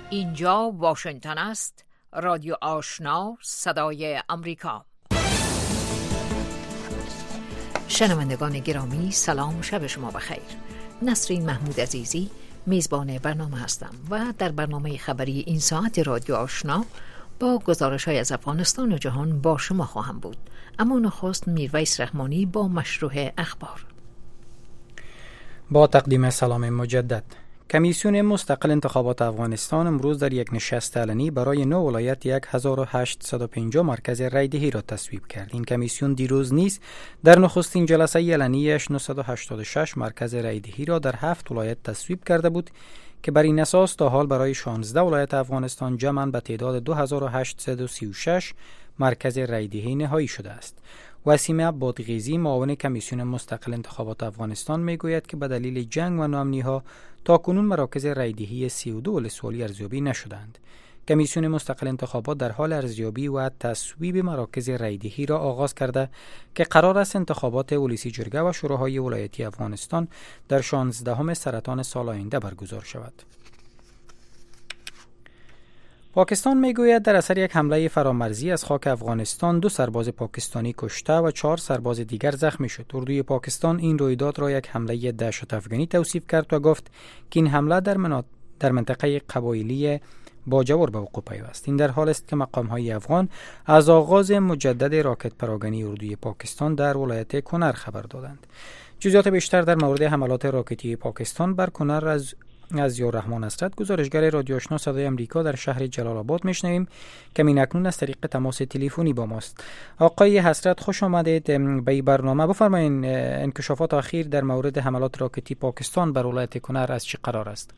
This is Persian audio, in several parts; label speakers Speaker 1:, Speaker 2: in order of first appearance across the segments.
Speaker 1: اینجا واشنگتن است، رادیو آشنا، صدای امریکا. شنوندگان گرامی، سلام، شب شما بخیر. نسرین محمود عزیزی میزبان برنامه هستم و در برنامه خبری این ساعت رادیو آشنا با گزارش‌های از افغانستان و جهان با شما خواهم بود. اما نخست میرویس رحمانی با مشروع اخبار.
Speaker 2: با تقدیم سلام مجدد. کمیسیون مستقل انتخابات افغانستان امروز در یک نشست علنی برای 9 ولایت 1850 مرکز رایدهی را تصویب کرد. این کمیسیون دیروز نیز در نخستین جلسه علنیش 986 مرکز رایدهی را در 7 ولایت تصویب کرده بود که بر این اساس تا حال برای 16 ولایت افغانستان جمعاً به تعداد 2836 مرکز رایدهی نهایی شده است. وسیم عبادغیزی معاون کمیسیون مستقل انتخابات افغانستان میگوید که به دلیل جنگ و ناامنی‌ها تاکنون مراکز رایدهی 32 ولسوالی ارزیابی نشدند. کمیسیون مستقل انتخابات در حال ارزیابی و تصویب مراکز رایدهی را آغاز کرده که قرار است انتخابات ولسی جرگه و شوراهای ولایتی افغانستان در 16 سرطان سال آینده برگزار شود. پاکستان میگوید در اثر یک حمله فرامرزی از خاک افغانستان 2 سرباز پاکستانی کشته و 4 سرباز دیگر زخمی شد. اردوی پاکستان این رویداد را یک حمله دهشت افغانی توصیف کرد و گفت که این حمله در منطقه قبایلی باجور به وقوع پیوست. این در حال است که مقام‌های افغان از آغاز مجدد راکت پراگنی اردوی پاکستان در ولایت کنر خبر دادند. جزئیات بیشتر در مورد حملات راکتی پاکستان بر کنر از یار رحمان نصرت، گزارشگر رادیو آشنا صدای امریکا در شهر جلال آباد میشنویم که اکنون از طریق تماس تلفنی با ماست. آقای حسرت، خوش آمدید به این برنامه. بفرمایید انکشافات اخیر در مورد حملات راکتی پاکستان بر ولایت کنر از چه قرار است؟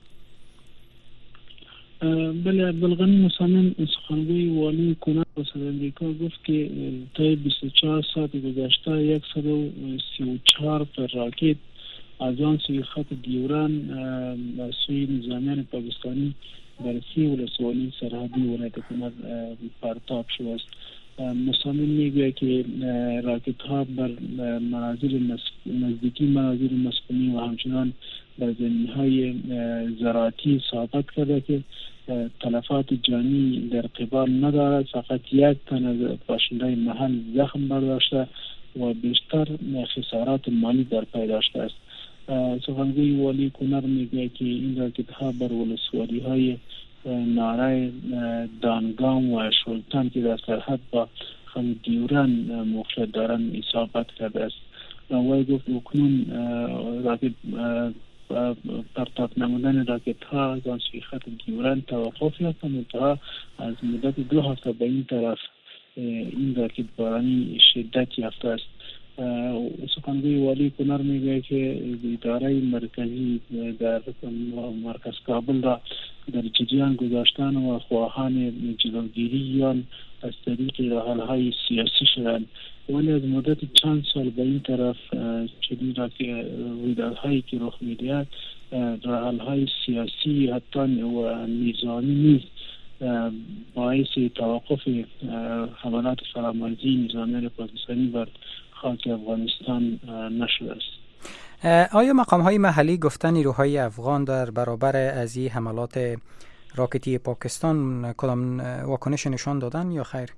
Speaker 3: بله، عبدالغنی مسامن سخنگوی والی کنر به صدای امریکا گفت که طی 24 ساعت گذشته 134 راکت از آن سوی خط دیوران از سوی نظامیان پاکستانی در 30 ولسوالی سرحدی ولایت کنر پرتاب شده است. مسامن میگوید که راکت ها بر نزدیکی مناظر مسکونی و همچنان بر زمین های زراعتی اصابت کرده که تلفات جانی در قبال ندارد. فقط 1 تن از باشندگان محل زخم برداشته و بیشتر خسارات مالی در پی داشته است. سخنگوی والی کنر میگه که این راکت ها بر ولسوالی های ناره، دانگام و شلتان که در سرحد با خط دیوران موقعیت دارند اصابت کرده است. وی گفت اکنون راکت پرتاب نمودن راکت ها از آن سوی خط دیوران توقف یافت و منتها از مدت 2 هفته به این طرف این راکت بارانی شدت یافته است. سخنگوی والی کنر میگه که اداره مرکزی در مرکز کابل را در جریان گذاشتن و خواهان جلوگیری از طریق راه‌حل‌های سیاسی شدند، ولی از مدت چند سال به این طرف چنین رویدادهایی که رخ می‌دهد راه‌حل‌های سیاسی حتی و نظامی نیست باعث توقف حملات فرامرزی نظامیان پاکستانی بر خاک افغانستان نشده است.
Speaker 2: آیا مقام‌های محلی گفتن نیروهای افغان در برابر از این حملات راکتی پاکستان کدام واکنش نشان دادن یا خیر؟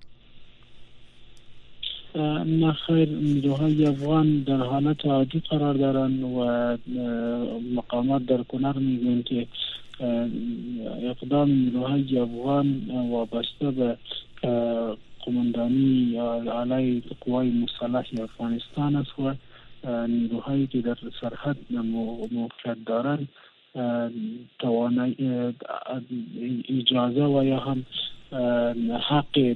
Speaker 3: نه خیر، نیروهای افغان در حالت عادی قرار دارند و مقامات در کنر میگویند که اقدام نیروهای افغان وابسته به قماندانی علیه قوای مسلح افغانستان است و نیروهایی که در سرحد موقعیت دارند اجازه و یا هم حق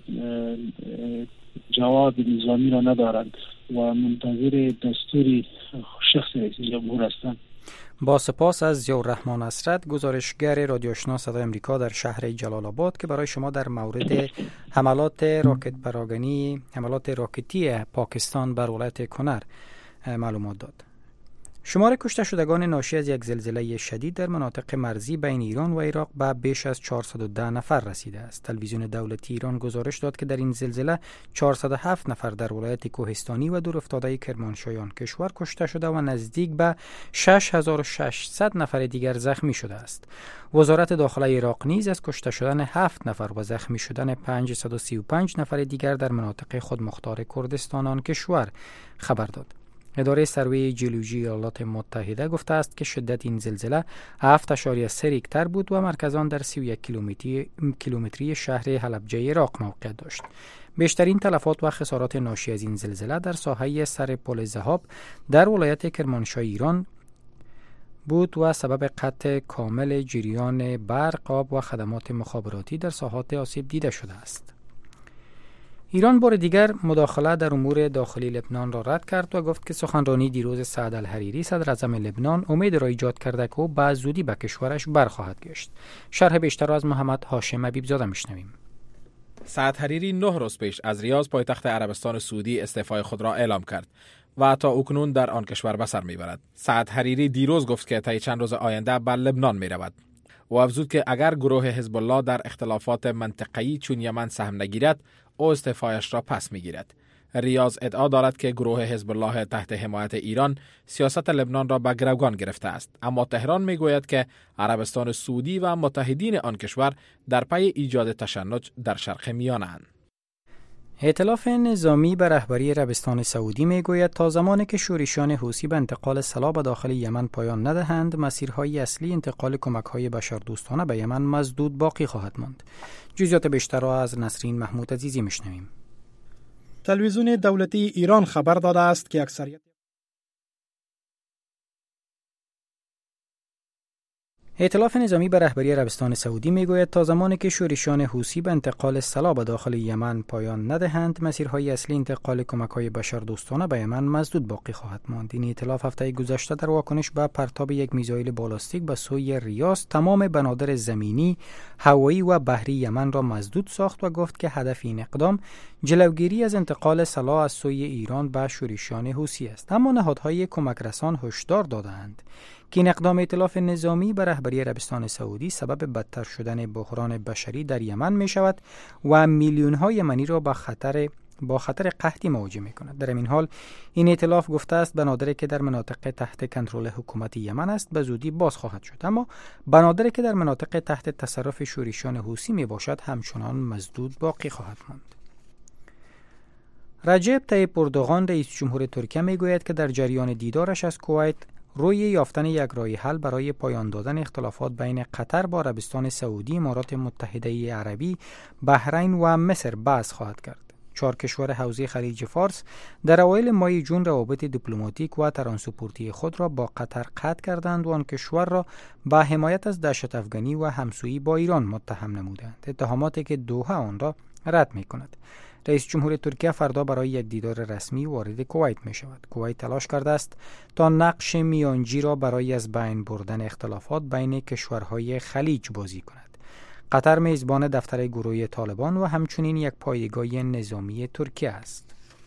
Speaker 3: جواب نظامی را ندارند و منتظر دستور شخص رئیس جمهور هستند.
Speaker 2: با سپاس از ضیاء الرحمن نصرت، گزارشگر رادیو آشنا صدای امریکا در شهر جلال آباد که برای شما در مورد حملات راکت پراگنی، حملات راکتی پاکستان بر ولایت کنر معلومات داد. شمار کشته شدگان ناشی از یک زلزله شدید در مناطق مرزی بین ایران و عراق به بیش از 410 نفر رسیده است. تلویزیون دولتی ایران گزارش داد که در این زلزله 407 نفر در ولایت کوهستانی و دورافتاده کرمانشاه کشور کشته شده و نزدیک به 6600 نفر دیگر زخمی شده است. وزارت داخله عراق نیز از کشته شدن 7 نفر و زخمی شدن 535 نفر دیگر در مناطق خودمختار کردستان آن کشور خبر داد. اداره سروی ژئولوژی ایالات متحده گفته است که شدت این زلزله 7.3 ریکتر بود و مرکز آن در 31 کیلومتری شهر حلبجه عراق موقع داشت. بیشترین تلفات و خسارات ناشی از این زلزله در ساحه سر پل ذهاب در ولایت کرمانشاه ایران بود و سبب قطع کامل جریان برق، آب و خدمات مخابراتی در ساحات آسیب دیده شده است. ایران بار دیگر مداخله در امور داخلی لبنان را رد کرد و گفت که سخنرانی دیروز سعد الحریری صدر اعظم لبنان امید را ایجاد کرده که او به زودی به کشورش برخواهد گشت. شرح بیشتر را از محمد هاشم حبیب زاده میشنویم.
Speaker 4: سعد حریری 9 روز پیش از ریاض پایتخت عربستان سعودی استعفای خود را اعلام کرد و تا اکنون در آن کشور به سر میبرد. سعد حریری دیروز گفت که طی چند روز آینده به لبنان میرود و افزود که اگر گروه حزب الله در اختلافات منطقه‌ای چون یمن سهم نگیرد او استعفایش را پس میگیرد. ریاض ادعا دارد که گروه حزب الله تحت حمایت ایران سیاست لبنان را به گروگان گرفته است، اما تهران میگوید که عربستان سعودی و متحدین آن کشور در پی ایجاد تشنج در شرق میانه‌اند.
Speaker 2: ائتلاف نظامی به رهبری عربستان سعودی میگوید تا زمانی که شورشیان حوثی به انتقال سلاح به داخل یمن پایان ندهند، مسیرهای اصلی انتقال کمک‌های بشردوستانه به یمن مسدود باقی خواهد ماند. جزئیات بیشتر را از نسرین محمود عزیزی میشنویم.
Speaker 5: تلویزیون دولتی ایران خبر داده است که اکثریت
Speaker 2: ائتلاف نظامی به رهبری عربستان سعودی میگوید تا زمانی که شورشیان حوثی به انتقال سلاح به داخل یمن پایان ندهند، مسیرهای اصلی انتقال کمک‌های بشردوستانه به یمن مسدود باقی خواهد ماند. این ائتلاف هفته گذشته در واکنش به پرتاب یک میزایل بالاستیک به سوی ریاض تمام بنادر زمینی، هوایی و بحری یمن را مسدود ساخت و گفت که هدف این اقدام جلوگیری از انتقال سلاح از سوی ایران به شورشیان حوثی است. اما نهادهای کمک رسان هشدار دادند که این اقدام ائتلاف نظامی به رهبری عربستان سعودی سبب بدتر شدن بحران بشری در یمن می شود و میلیون‌های یمنی را با خطر قحطی مواجه می کند. در این حال این ائتلاف گفته است بنادری که در مناطق تحت کنترل حکومت یمن است به زودی باز خواهد شد، اما بنادری که در مناطق تحت تصرف شورشیان حوثی می باشد همچنان مسدود باقی خواهد ماند. رجب طیب اردوغان رئیس جمهور ترکیه می گوید که در جریان دیدارش از کویت روی یافتن یک راه حل برای پایان دادن اختلافات بین قطر با عربستان سعودی، امارات متحده عربی، بحرین و مصر بحث خواهد کرد. 4 کشور حوزه خلیج فارس در اوایل ماه جون روابط دیپلماتیک و ترانسپورتی خود را با قطر قطع کردند و آن کشور را به حمایت از دهشت افغانی و همسویی با ایران متهم نمودند، اتهاماتی که دوحه آن را رد می‌کند. رئیس جمهور ترکیه فردا برای یک دیدار رسمی وارد کویت می شود. کویت تلاش کرده است تا نقش میانجی را برای از بین بردن اختلافات بین کشورهای خلیج بازی کند. قطر میزبان دفتر گروه طالبان و همچنین یک پایگاه نظامی ترکیه است.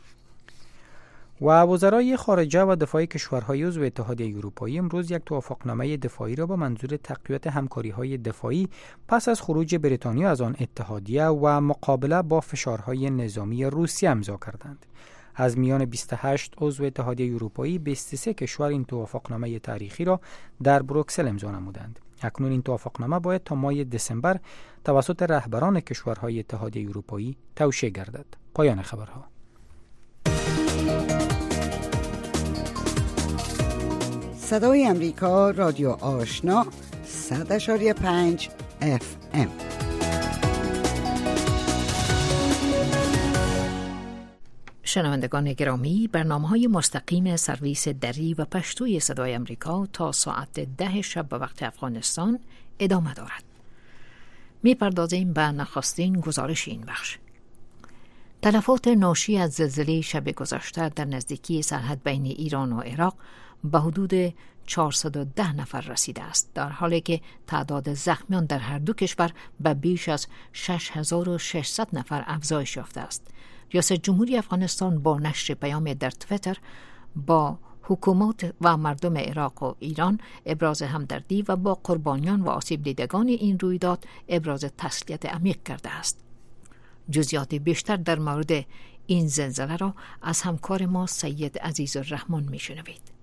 Speaker 2: و وزرای خارجه و دفاعی کشورهای عضو اتحادیه اروپایی امروز یک توافقنامه دفاعی را با منظور تقویت همکاری‌های دفاعی پس از خروج بریتانیا از آن اتحادیه و مقابله با فشارهای نظامی روسیه امضا کردند. از میان 28 عضو اتحادیه اروپایی 23 کشور این توافقنامه تاریخی را در بروکسل امضا نمودند. اکنون این توافقنامه باید تا ماه دسامبر توسط رهبران کشورهای اتحادیه اروپایی توشیح گردد. پایان خبرها.
Speaker 6: صدای امریکا، رادیو آشنا، 100.5 FM.
Speaker 1: شنوندگان گرامی، برنامه‌های مستقیم سرویس دری و پشتوی صدای امریکا تا ساعت 10 شب به وقت افغانستان ادامه دارد. می‌پردازیم به نخستین گزارش این بخش. تلفات ناشی از زلزله شب گذشته در نزدیکی سرحد بین ایران و عراق به حدود 410 نفر رسیده است، در حالی که تعداد زخمیان در هر دو کشور به بیش از 6600 نفر افزایش یافته است. ریاست جمهوری افغانستان با نشر پیام در تویتر با حکومت و مردم عراق و ایران ابراز همدردی و با قربانیان و آسیب دیدگان این رویداد ابراز تسلیت عمیق کرده است. جزئیات بیشتر در مورد این زلزله را از همکار ما سید عزیزالرحمن میشنوید.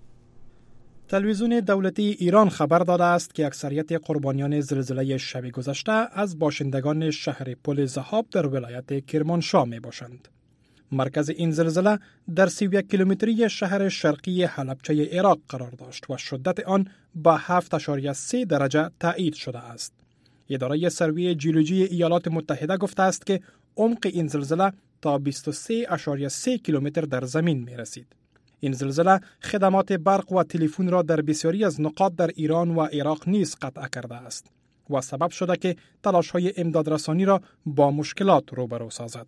Speaker 5: تلویزیون دولتی ایران خبر داده است که اکثریت قربانیان زلزله شب گذشته از باشندگان شهر پل ذهاب در ولایت کرمانشاه می باشند. مرکز این زلزله در 31 کیلومتری شهر شرقی حلبچه عراق قرار داشت و شدت آن با 7.3 درجه تایید شده است. اداره سروی جیولوژی ایالات متحده گفته است که عمق این زلزله تا 23.3 کیلومتر در زمین می رسید. این زلزله خدمات برق و تلفن را در بسیاری از نقاط در ایران و عراق نیز قطع کرده است و سبب شده که تلاش‌های امدادرسانی را با مشکلات روبرو سازد.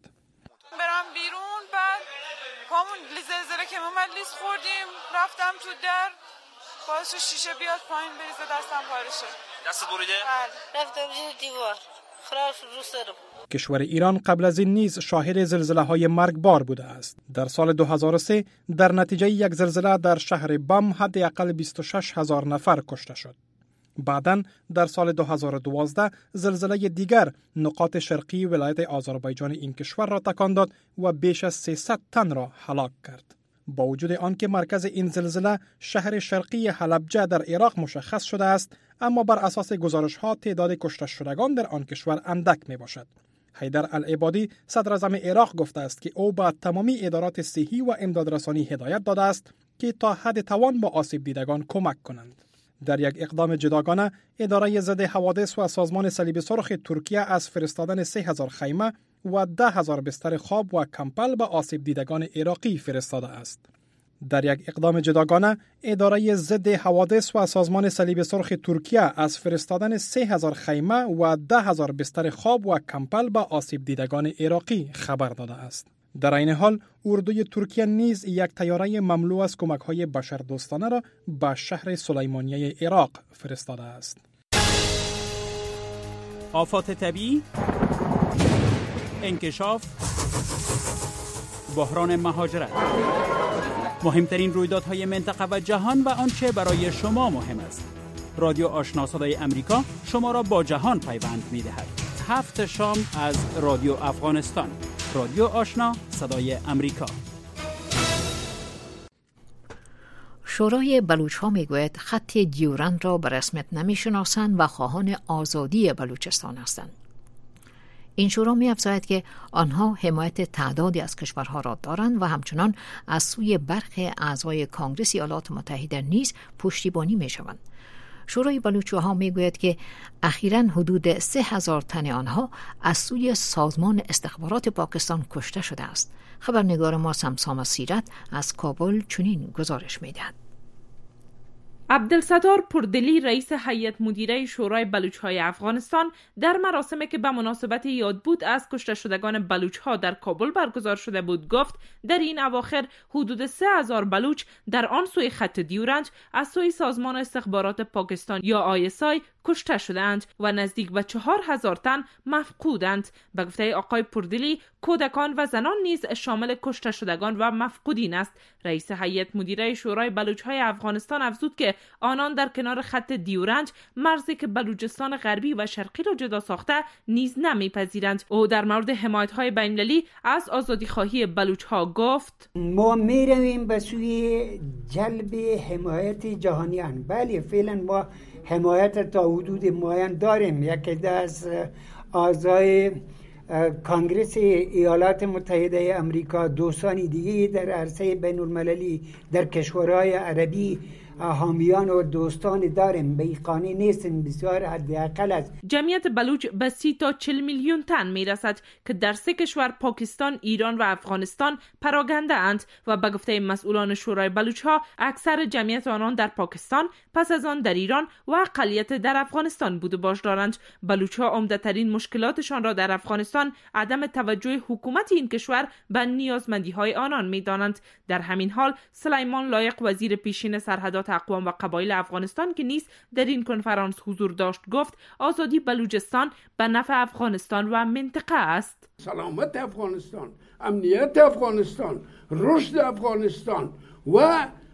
Speaker 7: برم بیرون، بعد همون زلزله که اومد لیز خوردیم، رفتم تو در، باعث شیشه بیاد پایین بریزه، دستم پاره شد.
Speaker 8: دست بریده؟
Speaker 7: رفتم زیر دیوار، خراش رو سرم.
Speaker 5: کشور ایران قبل از این نیز شاهد زلزله‌های مرگبار بوده است. در سال 2003 در نتیجه یک زلزله در شهر بم حداقل 26,000 نفر کشته شد. بعداً در سال 2012 زلزله دیگر نقاط شرقی ولایت آذربایجان این کشور را تکان داد و بیش از 300 تن را هلاک کرد. با وجود آنکه مرکز این زلزله شهر شرقی حلبجه در عراق مشخص شده است، اما بر اساس گزارش‌ها تعداد کشته شدگان در آن کشور اندک میباشد. حیدر العبادی صدر اعظم عراق گفته است که او به تمامی ادارات صحی و امدادرسانی هدایت داده است که تا حد توان با آسیب دیدگان کمک کنند. در یک اقدام جداگانه، اداره ضد حوادث و سازمان صلیب سرخ ترکیه از فرستادن 3,000 خیمه و 10,000 بستر خواب و کمپل به آسیب دیدگان عراقی فرستاده است. در یک اقدام جداگانه، اداره ضد حوادث و سازمان صلیب سرخ ترکیه از فرستادن 3,000 خیمه و 10,000 بستر خواب و کمپل به آسیب دیدگان عراقی خبر داده است. در این حال، اردوی ترکیه نیز یک طیاره مملو از کمک‌های بشردوستانه را به شهر سلیمانیه عراق فرستاده است.
Speaker 9: آفات طبیعی، انکشاف، بحران مهاجرت، مهمترین رویدادهای منطقه و جهان و آنچه برای شما مهم است. رادیو آشنا صدای امریکا شما را با جهان پیوند می‌دهد. 7 شام از رادیو افغانستان. رادیو آشنا صدای امریکا.
Speaker 1: شورای بلوچ‌ها میگوید خط دیورند را به رسمیت نمی‌شناسند و خواهان آزادی بلوچستان هستند. این شورا می‌افزاید که آنها حمایت تعدادی از کشورها را دارند و همچنان از سوی برخی اعضای کنگره ایالات متحده نیز پشتیبانی می‌شوند. شورای بلوچ‌ها میگوید که اخیراً حدود 3,000 تن آنها از سوی سازمان استخبارات پاکستان کشته شده است. خبرنگار ما سمسام سیرت از کابل چنین گزارش می‌دهد.
Speaker 10: عبدالستار پردلی رئیس هیئت مدیره شورای بلوچ‌های افغانستان در مراسمی که به مناسبت یاد بود از کشته شدگان بلوچ‌ها در کابل برگزار شده بود گفت در این اواخر حدود 3,000 بلوچ در آن سوی خط دیورند از سوی سازمان استخبارات پاکستان یا ISI کشته شدند و نزدیک به 4,000 تن مفقودند. به گفته آقای پردلی کودکان و زنان نیز شامل کشته شدگان و مفقودین است. رئیس هیئت مدیره شورای بلوچ‌های افغانستان افزود که آنان در کنار خط دیورند مرزی که بلوچستان غربی و شرقی را جدا ساخته نیز نمیپذیرند. او در مورد حمایت‌های بین‌المللی از آزادی‌خواهی بلوچ‌ها گفت
Speaker 11: ما می‌رویم به سوی جلب حمایت جهانیان. بله فعلا ما حمایت تا حدود معین داریم. یکی از اعضای کنگره ایالات متحده امریکا، دوستان دیگه در عرصه بین المللی در کشورهای عربی حامیان و دوستان داریم. به این قانع نیستن، بسیار حداقل است.
Speaker 10: جمعیت بلوچ به 30 تا 40 میلیون تن میرسد که در 3 کشور پاکستان، ایران و افغانستان پراگنده اند و به گفته مسئولان شورای بلوچ‌ها اکثر جمعیت آنان در پاکستان، پس از آن در ایران و اقلیت در افغانستان بوده باش دارند. بلوچ‌ها عمده‌ترین مشکلاتشان را در افغانستان عدم توجه حکومت این کشور به نیازمندی‌های آنان می‌دانند. در همین حال سلیمان لایق وزیر پیشین سرحدات اقوام و قبایل افغانستان که نیز در این کنفرانس حضور داشت گفت آزادی بلوچستان به نفع افغانستان و منطقه است.
Speaker 12: سلامت افغانستان، امنیت افغانستان، رشد افغانستان و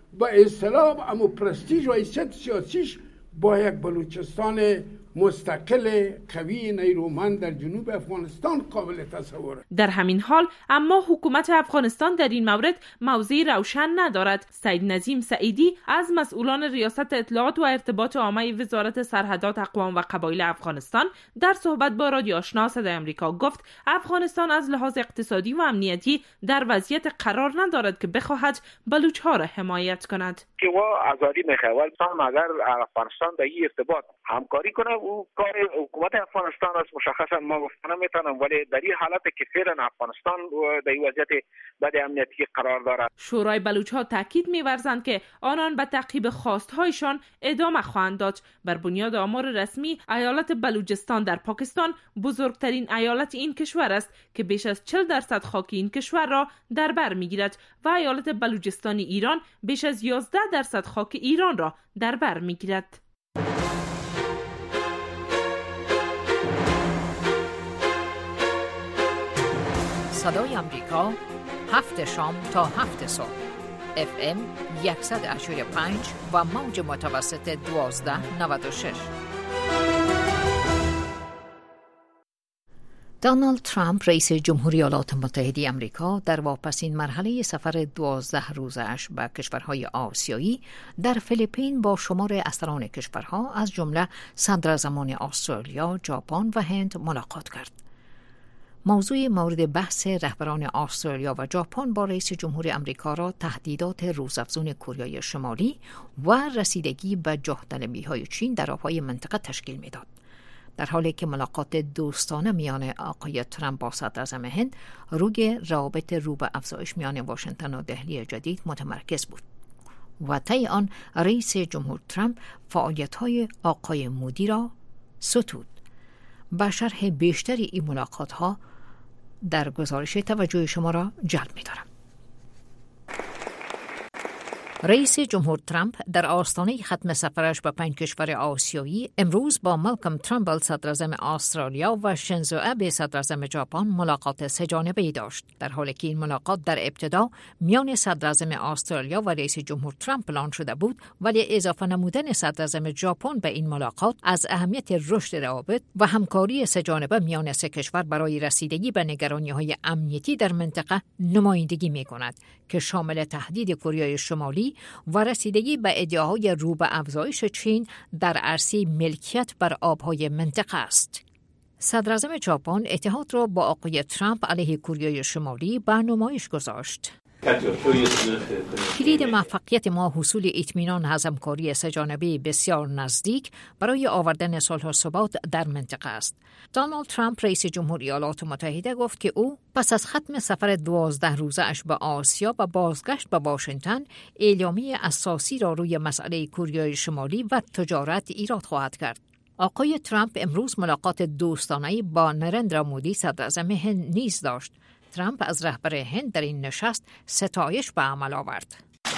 Speaker 8: به اصطلاح اما پرستیژ و حیثیت سیاسیش با یک بلوچستان مستقل قوی نیرومند در جنوب افغانستان قابل تصوره.
Speaker 10: در همین حال اما حکومت افغانستان در این مورد موضعی روشن ندارد. سید نظیم سعیدی از مسئولان ریاست اطلاعات و ارتباط عامه وزارت سرحدات اقوام و قبایل افغانستان در صحبت با رادیو آشنا صدای آمریکا گفت افغانستان از لحاظ اقتصادی و امنیتی در وضعیت قرار ندارد که بخواهد بلوچ‌ها را حمایت کند.
Speaker 12: که و آزادی میخواد اگر افغانستان در این ارتباط همکاری کنه او کار حکومت افغانستان است. مشخصا ما گفتن نمیتونم، ولی در این حالت که فعلا افغانستان در این وضعیت بد امنیتی قرار دارد.
Speaker 10: شورای بلوچ‌ها تاکید می‌ورزند که آنان به تعقیب خواست‌هایشان ادامه خواهند داد. بر بنیاد آمار رسمی ایالت بلوچستان در پاکستان بزرگترین ایالت این کشور است که بیش از 40% خاک این کشور را در بر می‌گیرد و ایالت بلوچستان ایران بیش از 11% خاک ایران را در بر می‌گیرد.
Speaker 1: صدای آمریکا 7 شام تا 7 صبح FM 100.5 و موج متوسط 1296. دونالد ترامپ رئیس جمهوری ایالات متحده آمریکا در واپسین مرحله سفر 12 روزه‌اش به کشورهای آسیایی در فیلیپین با شمار اسران کشورها از جمله صدراعظمان استرالیا، ژاپن و هند ملاقات کرد. موضوع مورد بحث رهبران استرالیا و ژاپن با رئیس جمهوری آمریکا را تهدیدات روزافزون کره شمالی و رسیدگی به جاه‌طلبی‌های چین در آب‌های منطقه تشکیل می‌داد. در حالی که ملاقات دوستانه میان آقای ترامپ با صدراعظم هند روی روابط رو به افزایش میان واشنگتن و دهلی جدید متمرکز بود و طی آن رئیس جمهور ترامپ فعالیت‌های آقای مودی را ستود. با شرح بیشتری این ملاقات‌ها در گزارش توجه شما را جلب می‌دارم. رئیس جمهور ترامپ در آستانه ختم سفرش به 5 کشور آسیایی امروز با مالکام ترامبل صدراعظم استرالیا و شینزو آبه صدراعظم ژاپن ملاقات سه‌جانبه‌ای داشت، در حالی که این ملاقات در ابتدا میان صدراعظم استرالیا و رئیس جمهور ترامپ پلان شده بود، ولی اضافه نمودن صدراعظم ژاپن به این ملاقات از اهمیت رشد روابط و همکاری سه‌جانبه میان سه کشور برای رسیدگی به نگرانی‌های امنیتی در منطقه نمایندگی می‌کند که شامل تهدید کره شمالی و رسیدگی به ادعاهای رو به افزایش چین در عرصه ملکیت بر آبهای منطقه است. صدراعظم ژاپن اتحاد را با آقای ترامپ علیه کره شمالی به نمایش گذاشت. کلید موفقیت ما حصول اطمینان از همکاری سه‌جانبه بسیار نزدیک برای آوردن صلح و ثبات در منطقه است. دونالد ترامپ رئیس جمهوری ایالات متحده گفت که او پس از ختم سفر 12 روزه‌اش به آسیا و بازگشت به واشنگتن اعلامیه اساسی را روی مسئله کره شمالی و تجارت ایراد خواهد کرد. آقای ترامپ امروز ملاقات دوستانه‌ای با نرندرا مودی صدراعظم هند نیز داشت. ترامپ از رهبر هند در این نشست ستایش به عمل آورد.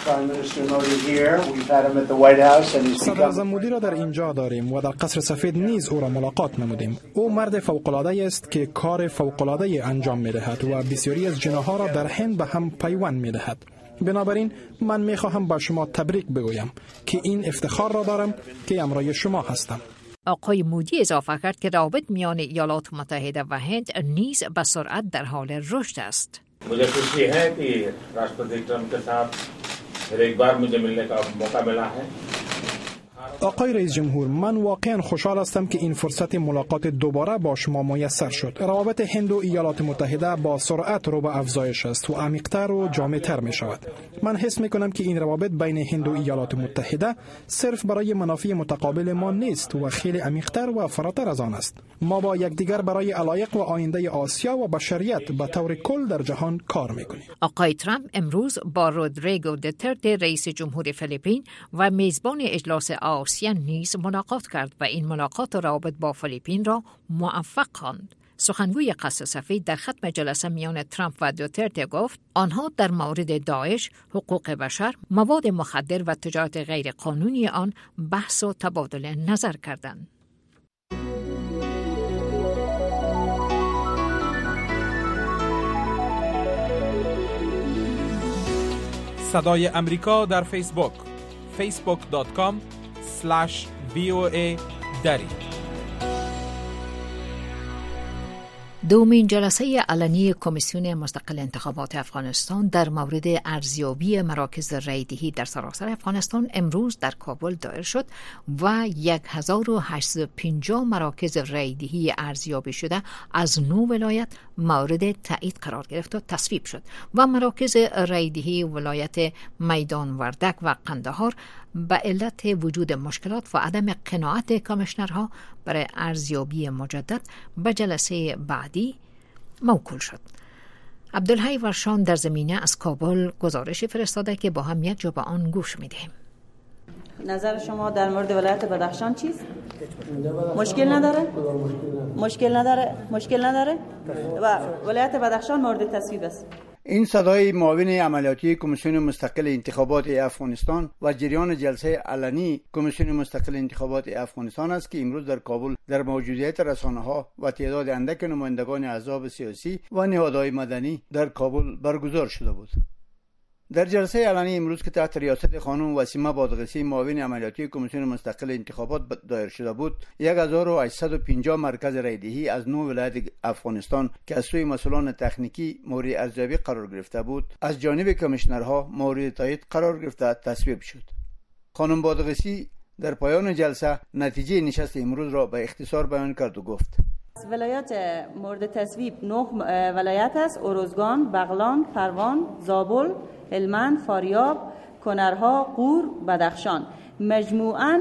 Speaker 5: صدراعظم مودی را در اینجا داریم و در قصر سفید نیز او را ملاقات نمودیم. او مرد فوق‌العاده است که کار فوق‌العاده انجام می‌دهد و بسیاری از جناح‌ها را در هند به هم پیوند می‌دهد. بنابراین من می‌خواهم با شما تبریک بگویم که این افتخار را دارم که همراه شما هستم.
Speaker 1: آقای مودی اضافه کرد که روابط میان ایالات متحده و هند نیز به سرعت در حال رشد است.
Speaker 13: मुझे खुशी है कि राष्ट्रपति ट्रंप के साथ फिर एक बार मुझे मिलने का मौका मिला है.
Speaker 5: آقای رئیس جمهور، من واقعا خوشحال هستم که این فرصت ملاقات دوباره با شما میسر شد. روابط هند و ایالات متحده با سرعت رو به افزایش است و عمیق‌تر و جامع‌تر می شود. من حس می کنم که این روابط بین هند و ایالات متحده صرف برای منافع متقابل ما نیست و خیلی عمیق‌تر و فراتر از آن است. ما با یکدیگر برای علایق و آینده آسیا و بشریت به طور کل در جهان کار می کنیم.
Speaker 1: آقای ترامپ امروز با رودریگو دوترته رئیس جمهور فیلیپین و میزبان اجلاس آسیان نیز ملاقات کرد و این ملاقات روابط با فیلیپین را موفق خواند. سخنگوی قصر سفید در ختم جلسه میان ترامپ و دوترته گفت آنها در مورد داعش، حقوق بشر، مواد مخدر و تجارت غیر قانونی آن بحث و تبادل نظر کردند.
Speaker 4: صدای امریکا در فیسبوک facebook.com/VOA دری.
Speaker 1: دومین جلسه علنی کمیسیون مستقل انتخابات افغانستان در مورد ارزیابی مراکز رایدهی در سراسر افغانستان امروز در کابل دایر شد و 1850 مراکز رایدهی ارزیابی شده از 9 ولایت مورد تایید قرار گرفت و تصویب شد و مراکز رایدهی ولایت میدان وردک و قندهار به علت وجود مشکلات و عدم قناعت کمیشنرها برای ارزیابی مجدد به جلسه بعدی موکول شد. عبدالحی ورشان در زمینه از کابل گزارش فرستاده که با هم یک جا به آن گوش می‌دهیم.
Speaker 14: نظر شما در مورد ولایت بدخشان چیست؟ مشکل نداره و ولایت بدخشان مورد تصویب است.
Speaker 15: این صدای معاون عملیاتی کمیسیون مستقل انتخابات افغانستان و جریان جلسه علنی کمیسیون مستقل انتخابات افغانستان است که امروز در کابل در موجودیت رسانه‌ها و تعداد اندک نمایندگان احزاب سیاسی و نهادهای مدنی در کابل برگزار شده بود. در جلسه علنی امروز که تحت ریاست خانم وسیمه بادغیسی معاون عملیاتی کمیسیون مستقل انتخابات دایر شده بود، 1850 مرکز رایدهی از 9 ولایت افغانستان که از سوی مسئولان تکنیکی مورد ارزیابی قرار گرفته بود، از جانب کمیشنرها مورد تایید قرار گرفته تصویب شد. خانم بادغیسی در پایان جلسه نتیجه نشست امروز را به اختصار بیان کرد و گفت:
Speaker 14: ولایت مورد تصویب 9 ولایت است: اروزگان، بغلان، پروان، زابل، هلمند، فاریاب، کنرها، غور، بدخشان. مجموعاً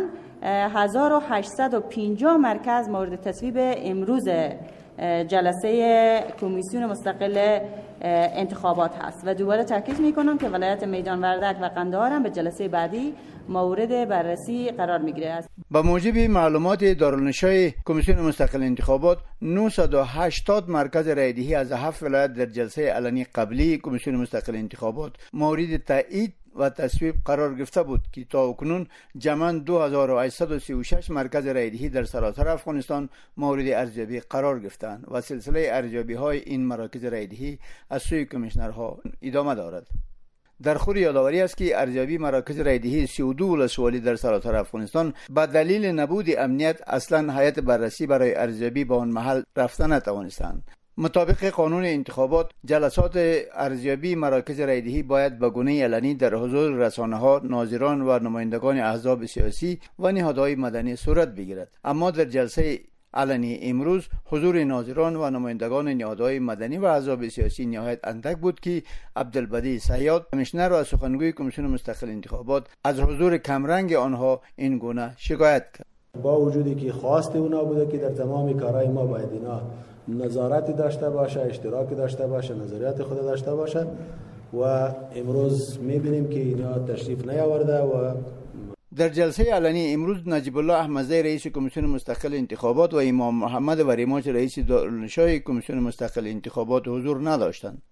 Speaker 14: 1850 مرکز مورد تصویب امروز جلسه کمیسیون مستقل انتخابات هست و دوباره تاکید میکنم که ولایت میدان وردک و قندهار هم به جلسه بعدی مورد بررسی قرار میگیره.
Speaker 15: با موجب معلومات دارالنشای کمیسیون مستقل انتخابات 980 مرکز رایدهی از 7 ولایت در جلسه علنی قبلی کمیسیون مستقل انتخابات مورد تایید و تصویب قرار گرفته بود که تا اکنون جمعاً 2836 مرکز رایدهی در سراسر افغانستان مورد ارزیابی قرار گرفتند و سلسله ارزیابی های این مراکز رایدهی از سوی کمیشنرها ادامه دارد. در خور یادآوری است که ارزیابی مراکز رایدهی 32 ولسوالی در سراسر افغانستان به دلیل نبود امنیت اصلا هیئت بررسی برای ارزیابی به آن محل رفتن نتوانستند. مطابق قانون انتخابات جلسات ارزیابی مراکز رایدهی باید به گونه علنی در حضور رسانه‌ها، ناظران و نمایندگان احزاب سیاسی و نهادهای مدنی صورت بگیرد. اما در جلسه علنی امروز حضور ناظران و نمایندگان نهادهای مدنی و احزاب سیاسی نهایت اندک بود که عبدالبدی صیاد کمیشنر و سخنگوی کمیسیون مستقل انتخابات از حضور کمرنگ آنها این گونه شکایت کرد.
Speaker 16: با وجودی که خواست اونا بوده که در تمام کارهای ما باید اینا نظارت داشته باشه، اشتراک داشته باشه، نظریات خود داشته باشه و امروز میبینیم که اینا تشریف نیاورده. و
Speaker 15: در جلسه علنی امروز نجیب الله احمدزی رئیس کمیسیون مستقل انتخابات و امام محمد وریماچ رئیس دارالنشای کمیسیون مستقل انتخابات حضور نداشتند.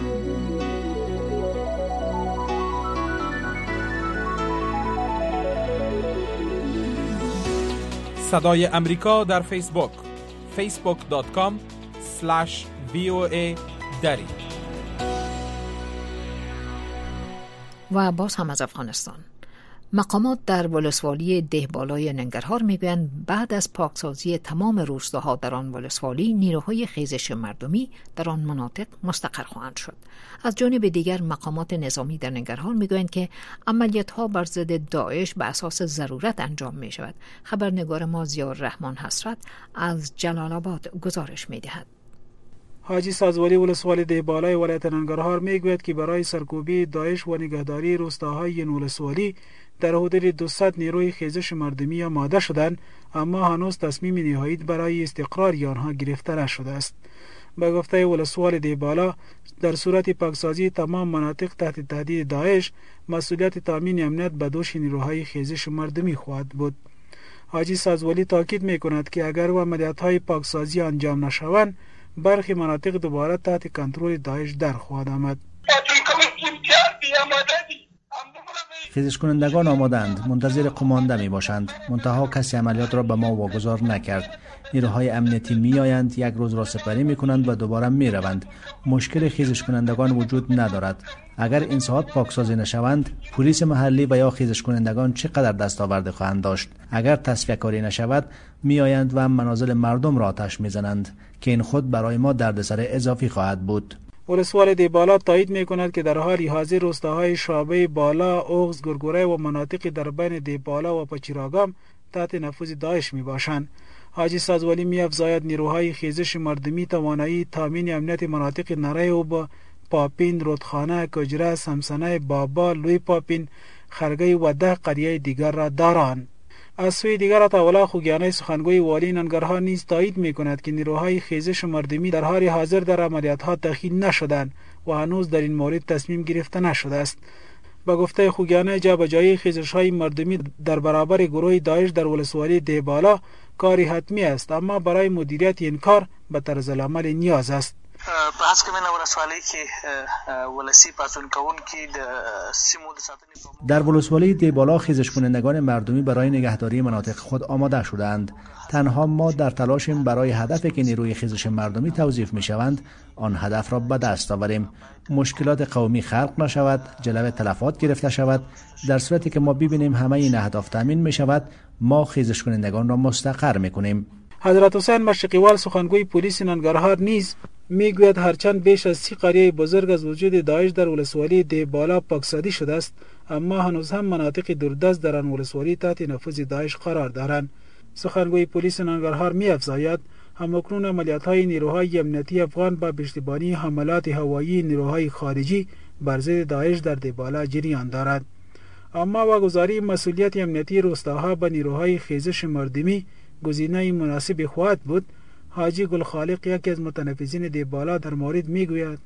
Speaker 4: صدای امریکا در فیسبوک facebook.com/VOA دری.
Speaker 1: و باز هم از افغانستان. مقامات در ولسوالی دهبالای ننگرهار میگویند بعد از پاکسازی تمام روستاها در آن ولسوالی نیروهای خیزش مردمی در آن مناطق مستقر خواهند شد. از جانب دیگر مقامات نظامی در ننگرهار میگویند که عملیات‌ها بر ضد داعش به اساس ضرورت انجام می شود. خبرنگار ما ضیاءالرحمن حسرت از جلال آباد گزارش میدهد.
Speaker 17: حاجی سازولی ولسوالی دهبالای ولایت ننگرهار میگوید که برای سرکوبی داعش و نگهداری روستاهای این ولسوالی در حدود 200 نیروی خیزش مردمی آماده شدند، اما هنوز تصمیم نهایی برای استقرار آنها گرفته نشده است. به گفته ولسوال دهبالا در صورت پاکسازی تمام مناطق تحت تهدید داعش مسئولیت تامین امنیت به دوش نیروهای خیزش مردمی خواهد بود. حاجی سازولی تاکید میکند که اگر عملیات‌های پاکسازی انجام نشوند برخی مناطق دوباره تحت کنترل داعش در خواهد آمد.
Speaker 18: خیزش کنندگان آمادند، منتظر قمانده می باشند. منتها کسی عملیات را به ما واگذار نکرد. نیروهای امنیتی می آیند، یک روز را سپری می کنند و دوباره می روند. مشکل خیزش کنندگان وجود ندارد. اگر این ساعت پاکسازی نشوند، پلیس محلی و یا خیزش کنندگان چقدر دستاورد خواهند داشت؟ اگر تصفیه کاری نشود، می آیند و منازل مردم را آتش می زنند که این خود برای ما دردسر اضافی خواهد بود.
Speaker 17: ولسوالی بالا تایید می کند که در حال حاضر روستاهای شعبه بالا، اوغز، گرگوره و مناطق در بین دیبالا و پچیراگام تحت نفوذ داعش می باشند. حاجی سازولی می افزاید نیروهای خیزش مردمی توانایی تامین امنیت مناطق نره و با پاپین، رودخانه، کجره، سمسنه، بابا، لوی پاپین، خرگی و 10 قریه دیگر را دارند. از سوی دیگر عطاالله خوگیانی سخنگوی والی ننگرهار نیز تایید می کند که نیروهای خیزش مردمی در حال حاضر در عملیات ها دخیل نشدند و هنوز در این مورد تصمیم گرفته نشده است. با گفته خوگیانی، جابجایی خیزش های مردمی در برابر گروه داعش در ولسوالی دیبالا کاری حتمی است، اما برای مدیریت این کار به طرز العمل نیاز است.
Speaker 19: بحث کوي نه ولسوالۍ کې ولسی پاتون کون کې د سیمو د ساتنې
Speaker 18: در ولسوالی دیبالا خیزش کنندگان مردمی برای نگهداری مناطق خود آماده شدند. تنها ما در تلاشیم برای هدفی که نیروی خیزش مردمی توظیف می شوند آن هدف را به دست آوریم. مشکلات قومی خلق نشود، جلوه تلفات گرفته شود. در صورتی که ما ببینیم همه این اهداف تامین می شود، ما خیزش کنندگان را مستقر می کنیم.
Speaker 17: حضرت حسین مشرقیوال سخنگوی پلیس ننگرهار نیز میگوید هرچند بیش از 30 قریه بزرگ از وجود داعش در ولسوالی دیبالا پاکسازی شده است، اما هنوز هم مناطق دوردست در آن ولسوالی تحت نفوذ داعش قرار دارند. سخنگوی پلیس ننگرهار می‌افزاید همکنون عملیات‌های نیروهای امنیتی افغان با پشتیبانی حملات هوایی نیروهای خارجی بر ضد داعش در دیبالا جریان دارد. اما واگذاری مسئولیت امنیتی روستاها به نیروهای خیزش مردمی گزینه مناسب خواهد بود. حاجی گلخالق یکی از متنفذین دیبالا در مورد میگوید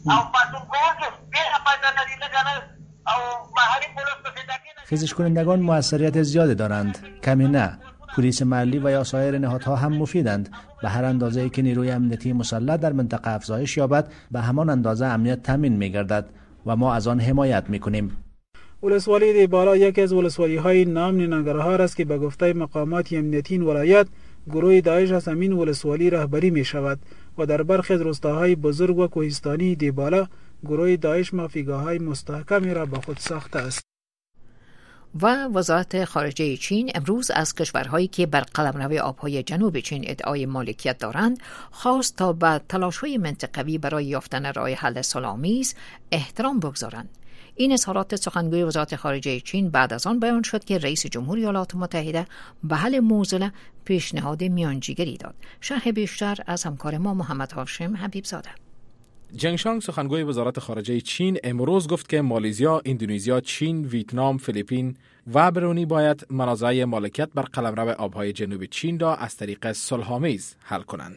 Speaker 18: خیزش کنندگان موثریت زیادی دارند، کمی نه. پلیس محلی و یا سایر نهادها هم مفیدند. به هر اندازه‌ای که نیروی امنیتی مسلح در منطقه افزایش یابد، به همان اندازه امنیت تامین می‌گردد و ما از آن حمایت می‌کنیم.
Speaker 17: ولسوالی دیبالا یکی از ولسوالی‌های نام ننگرهار است که به گفته مقامات امنیتی ولایت گروه داعش از همین ولسوالی رهبری می شود و در برخی از روستاهای بزرگ و کوهستانی دیبالا گروه داعش مافیگاه‌های مستحکمی را به خود ساخته است.
Speaker 1: و وزارت خارجه چین امروز از کشورهایی که بر قلمرو آبهای جنوب چین ادعای مالکیت دارند خواست تا به تلاش‌های منطقوی برای یافتن راه حل صلح‌آمیز احترام بگذارند. این اظهارات سخنگوی وزارت خارجه چین بعد از آن بیان شد که رئیس جمهوری ایالات متحده به حل موزل پیشنهاد میانجیگری داد. شرح بیشتر از همکار ما محمد هاشم حبیب زاده.
Speaker 4: جنگ شانگ سخنگوی وزارت خارجه چین امروز گفت که مالزیا، اندونزیا، چین، ویتنام، فیلیپین و برونی باید منازعه مالکیت بر قلمرو آبهای جنوب چین را از طریق صلح‌آمیز حل کنند.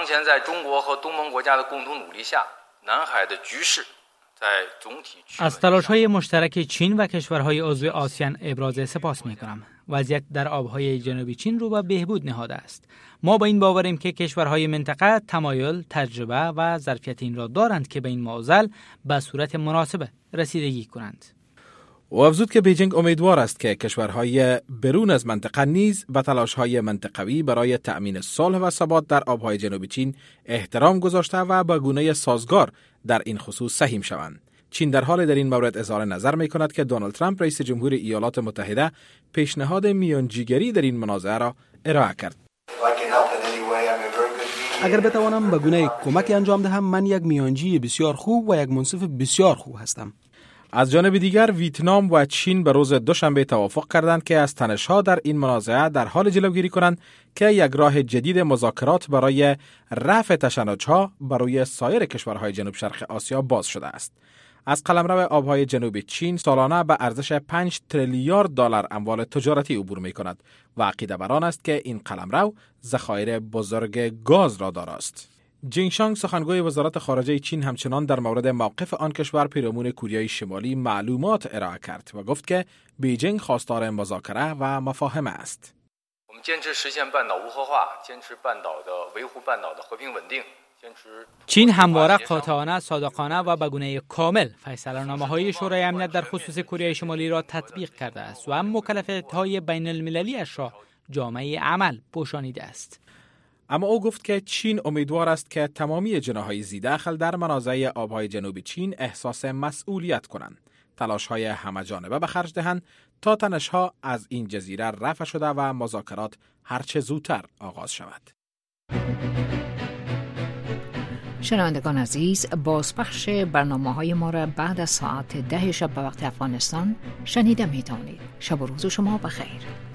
Speaker 20: از تلاش‌های مشترک چین و کشورهای عضو آسیان ابراز سپاس می‌کنم. وضعیت در آبهای جنوبی چین رو به بهبود نهاده است. ما با این باوریم که کشورهای منطقه تمایل، تجربه و ظرفیت این را دارند که به این معضل به صورت مناسب رسیدگی کنند.
Speaker 4: و افزود که بیجینگ امیدوار است که کشورهای برون از منطقه نیز به تلاش‌های منطقوی برای تأمین صلح و ثبات در آبهای جنوب چین احترام گذاشته و به گونه سازگار در این خصوص سهیم شوند. چین در حال در این مورد اظهار نظر می کند که دونالد ترامپ رئیس جمهوری ایالات متحده پیشنهاد میانجیگری در این منازعه را ارائه کرد.
Speaker 21: اگر بتوانم به گونه کمک انجام دهم، من یک میانجی بسیار خوب و یک منصف بسیار خوب هستم.
Speaker 4: از جانب دیگر ویتنام و چین به روز دوشنبه توافق کردند که از تنش‌ها در این منازعه در حال جلوگیری کنند که یک راه جدید مذاکرات برای رفع تشنج‌ها برای سایر کشورهای جنوب شرق آسیا باز شده است. از قلمرو آبهای جنوب چین سالانه به ارزش 5 تریلیارد دلار اموال تجارتی عبور می‌کند و عقیده بر آن است که این قلمرو ذخایر بزرگ گاز را دارد. جنگ شانگ سخنگوی وزارت خارجه چین همچنان در مورد موقف آن کشور پیرامون کوریای شمالی معلومات ارائه کرد و گفت که بیجینگ خواستار مذاکره و مفاهمه است.
Speaker 20: چین همواره قاطعانه، صادقانه و به گونه کامل فیصله‌نامه‌های شورای امنیت در خصوص کره شمالی را تطبیق کرده است و هم مکلفیت‌های بین المللی اش را جامعه عمل پوشانیده است.
Speaker 4: اما او گفت که چین امیدوار است که تمامی جناح‌های ذی‌دخل در منازعه آبهای جنوب چین احساس مسئولیت کنند، تلاش‌های همه‌جانبه به خرج دهند تا تنش‌ها از این جزیره رفع شده و مذاکرات هرچه زودتر آغاز شود.
Speaker 1: شنوندگان عزیز، بازپخش برنامه‌های ما را بعد از ساعت 10 شب به وقت افغانستان شنیده می‌توانید. شب و روز شما بخیر.